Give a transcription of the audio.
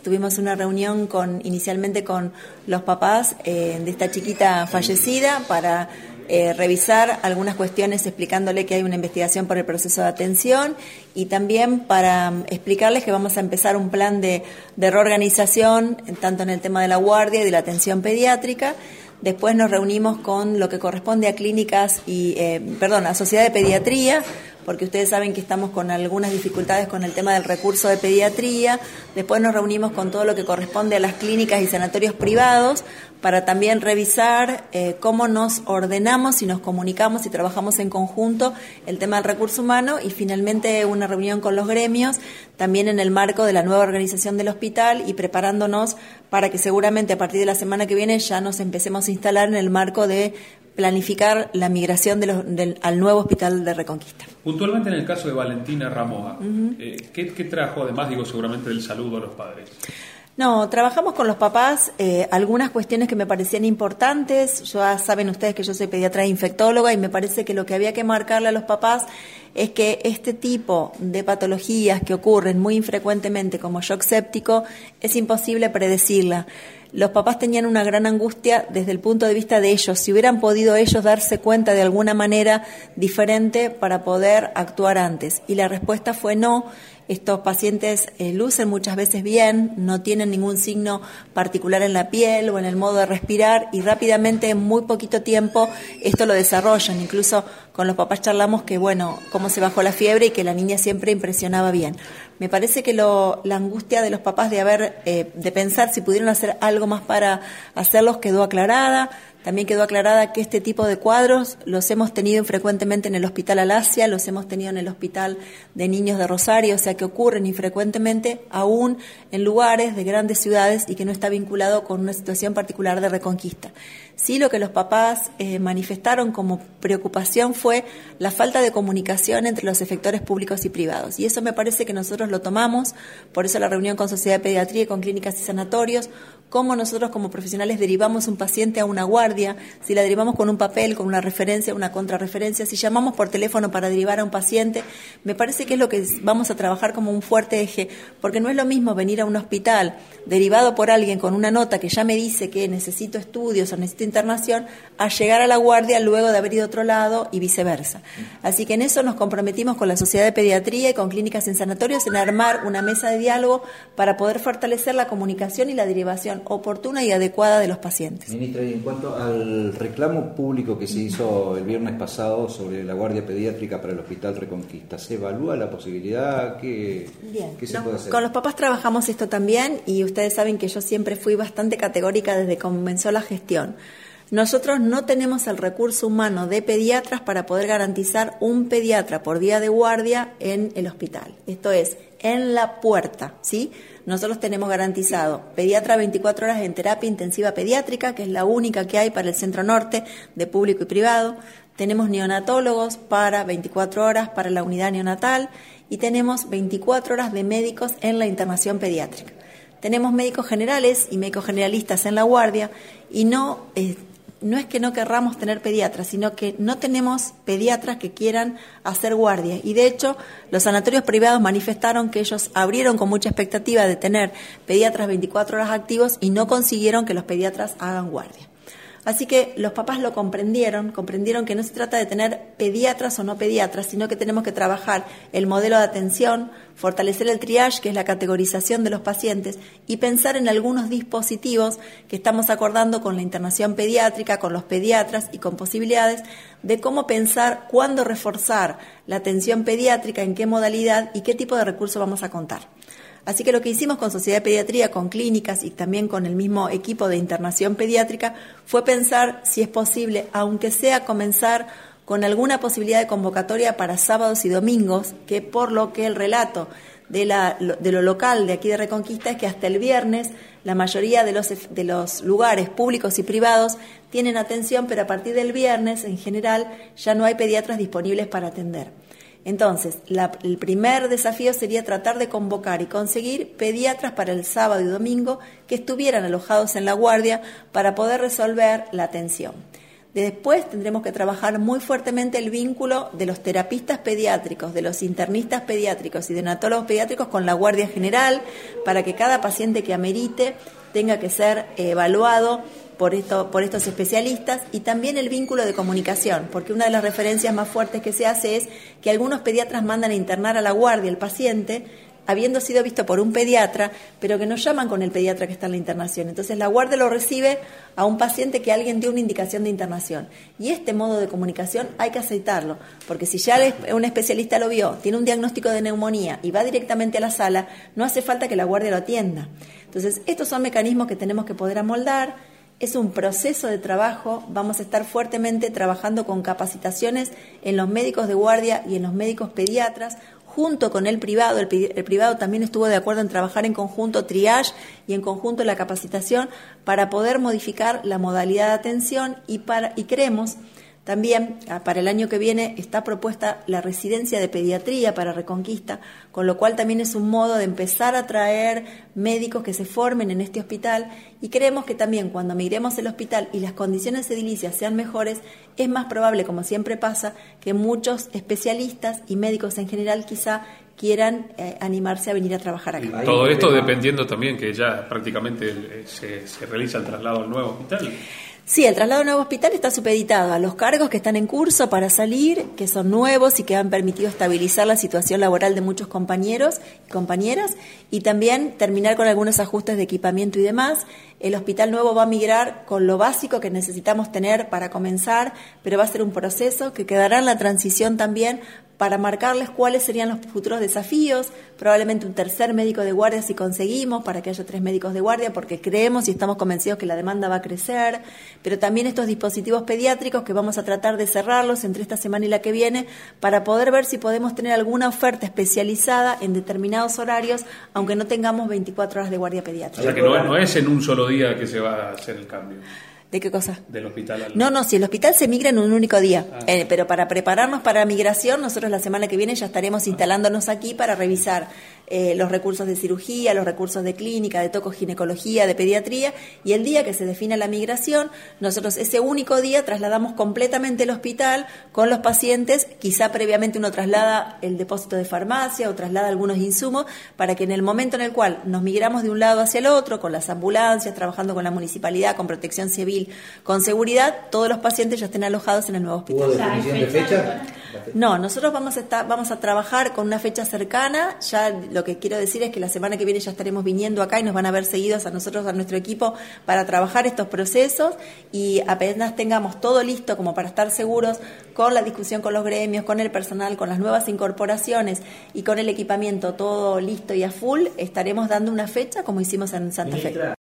tuvimos una reunión inicialmente con los papás de esta chiquita fallecida para revisar algunas cuestiones explicándole que hay una investigación por el proceso de atención y también para explicarles que vamos a empezar un plan de reorganización tanto en el tema de la guardia y de la atención pediátrica. Después nos reunimos con lo que corresponde a clínicas a Sociedad de Pediatría, porque ustedes saben que estamos con algunas dificultades con el tema del recurso de pediatría. Después nos reunimos con todo lo que corresponde a las clínicas y sanatorios privados para también revisar cómo nos ordenamos y nos comunicamos y trabajamos en conjunto el tema del recurso humano, y finalmente una reunión con los gremios también en el marco de la nueva organización del hospital y preparándonos para que seguramente a partir de la semana que viene ya nos empecemos a instalar en el marco de planificar la migración al nuevo hospital de Reconquista. Puntualmente en el caso de Valentina Ramoa, ¿qué trajo, además, seguramente del saludo a los padres? No, trabajamos con los papás algunas cuestiones que me parecían importantes. Ya saben ustedes que yo soy pediatra e infectóloga y me parece que lo que había que marcarle a los papás es que este tipo de patologías que ocurren muy infrecuentemente como shock séptico es imposible predecirla. Los papás tenían una gran angustia desde el punto de vista de ellos, si hubieran podido ellos darse cuenta de alguna manera diferente para poder actuar antes. Y la respuesta fue no. Estos pacientes lucen muchas veces bien, no tienen ningún signo particular en la piel o en el modo de respirar y rápidamente, en muy poquito tiempo, esto lo desarrollan. Incluso con los papás charlamos que, cómo se bajó la fiebre y que la niña siempre impresionaba bien. Me parece que la angustia de los papás de pensar si pudieron hacer algo más para hacerlos quedó aclarada. También quedó aclarada que este tipo de cuadros los hemos tenido infrecuentemente en el Hospital Alasia, los hemos tenido en el Hospital de Niños de Rosario, o sea que ocurren infrecuentemente aún en lugares de grandes ciudades y que no está vinculado con una situación particular de Reconquista. Sí, lo que los papás manifestaron como preocupación fue la falta de comunicación entre los efectores públicos y privados. Y eso me parece que nosotros lo tomamos, por eso la reunión con Sociedad de Pediatría y con clínicas y sanatorios, cómo nosotros como profesionales derivamos un paciente a una guardia, si la derivamos con un papel, con una referencia, una contrarreferencia, si llamamos por teléfono para derivar a un paciente, me parece que es lo que vamos a trabajar como un fuerte eje, porque no es lo mismo venir a un hospital derivado por alguien con una nota que ya me dice que necesito estudios o necesito internación, a llegar a la guardia luego de haber ido a otro lado y viceversa. Así que en eso nos comprometimos con la Sociedad de Pediatría y con clínicas en sanatorios en armar una mesa de diálogo para poder fortalecer la comunicación y la derivación oportuna y adecuada de los pacientes. Ministra, y en cuanto al reclamo público que se hizo el viernes pasado sobre la guardia pediátrica para el Hospital Reconquista, ¿se evalúa la posibilidad? ¿Qué se puede hacer? Con los papás trabajamos esto también y ustedes saben que yo siempre fui bastante categórica desde que comenzó la gestión. Nosotros no tenemos el recurso humano de pediatras para poder garantizar un pediatra por día de guardia en el hospital. Esto es, en la puerta, ¿sí? Nosotros tenemos garantizado pediatra 24 horas en terapia intensiva pediátrica, que es la única que hay para el Centro Norte de público y privado. Tenemos neonatólogos para 24 horas para la unidad neonatal y tenemos 24 horas de médicos en la internación pediátrica. Tenemos médicos generales y médicos generalistas en la guardia y no es que no querramos tener pediatras, sino que no tenemos pediatras que quieran hacer guardia. Y de hecho, los sanatorios privados manifestaron que ellos abrieron con mucha expectativa de tener pediatras 24 horas activos y no consiguieron que los pediatras hagan guardia. Así que los papás lo comprendieron que no se trata de tener pediatras o no pediatras, sino que tenemos que trabajar el modelo de atención, fortalecer el triage, que es la categorización de los pacientes, y pensar en algunos dispositivos que estamos acordando con la internación pediátrica, con los pediatras y con posibilidades de cómo pensar cuándo reforzar la atención pediátrica, en qué modalidad y qué tipo de recursos vamos a contar. Así que lo que hicimos con Sociedad de Pediatría, con clínicas y también con el mismo equipo de internación pediátrica fue pensar si es posible, aunque sea comenzar con alguna posibilidad de convocatoria para sábados y domingos, que por lo que el relato de lo local de aquí de Reconquista es que hasta el viernes la mayoría de los lugares públicos y privados tienen atención, pero a partir del viernes en general ya no hay pediatras disponibles para atender. Entonces, el primer desafío sería tratar de convocar y conseguir pediatras para el sábado y domingo que estuvieran alojados en la guardia para poder resolver la atención. Después tendremos que trabajar muy fuertemente el vínculo de los terapistas pediátricos, de los internistas pediátricos y de neonatólogos pediátricos con la Guardia General, para que cada paciente que amerite tenga que ser evaluado por estos especialistas, y también el vínculo de comunicación, porque una de las referencias más fuertes que se hace es que algunos pediatras mandan a internar a la guardia al paciente, habiendo sido visto por un pediatra, pero que no llaman con el pediatra que está en la internación. Entonces la guardia lo recibe a un paciente que alguien dio una indicación de internación. Y este modo de comunicación hay que aceitarlo, porque si ya un especialista lo vio, tiene un diagnóstico de neumonía y va directamente a la sala, no hace falta que la guardia lo atienda. Entonces estos son mecanismos que tenemos que poder amoldar. Es un proceso de trabajo, vamos a estar fuertemente trabajando con capacitaciones en los médicos de guardia y en los médicos pediatras, junto con el privado. El privado también estuvo de acuerdo en trabajar en conjunto triage y en conjunto la capacitación para poder modificar la modalidad de atención y creemos también para el año que viene está propuesta la residencia de pediatría para Reconquista, con lo cual también es un modo de empezar a traer médicos que se formen en este hospital, y creemos que también cuando migremos el hospital y las condiciones edilicias sean mejores, es más probable, como siempre pasa, que muchos especialistas y médicos en general quizá quieran animarse a venir a trabajar acá. Todo esto dependiendo también que ya prácticamente se realiza el traslado al nuevo hospital. Sí, el traslado al nuevo hospital está supeditado a los cargos que están en curso para salir, que son nuevos y que han permitido estabilizar la situación laboral de muchos compañeros y compañeras, y también terminar con algunos ajustes de equipamiento y demás. El hospital nuevo va a migrar con lo básico que necesitamos tener para comenzar, pero va a ser un proceso que quedará en la transición también para marcarles cuáles serían los futuros desafíos, probablemente un tercer médico de guardia si conseguimos, para que haya 3 médicos de guardia, porque creemos y estamos convencidos que la demanda va a crecer, pero también estos dispositivos pediátricos que vamos a tratar de cerrarlos entre esta semana y la que viene, para poder ver si podemos tener alguna oferta especializada en determinados horarios, aunque no tengamos 24 horas de guardia pediátrica. O sea que no es en un solo día que se va a hacer el cambio. ¿De qué cosa? Del hospital al... No, si el hospital se migra en un único día, pero para prepararnos para la migración, nosotros la semana que viene ya estaremos instalándonos aquí para revisar los recursos de cirugía, los recursos de clínica, de tocoginecología, de pediatría, y el día que se defina la migración, nosotros ese único día trasladamos completamente el hospital con los pacientes, quizá previamente uno traslada el depósito de farmacia o traslada algunos insumos, para que en el momento en el cual nos migramos de un lado hacia el otro, con las ambulancias, trabajando con la municipalidad, con protección civil, con seguridad, todos los pacientes ya estén alojados en el nuevo hospital. ¿Hubo definición de fecha? No, nosotros vamos a trabajar con una fecha cercana. Ya lo que quiero decir es que la semana que viene ya estaremos viniendo acá y nos van a ver seguidos a nosotros, a nuestro equipo, para trabajar estos procesos, y apenas tengamos todo listo como para estar seguros con la discusión con los gremios, con el personal, con las nuevas incorporaciones y con el equipamiento todo listo y a full, estaremos dando una fecha como hicimos en Santa Fe.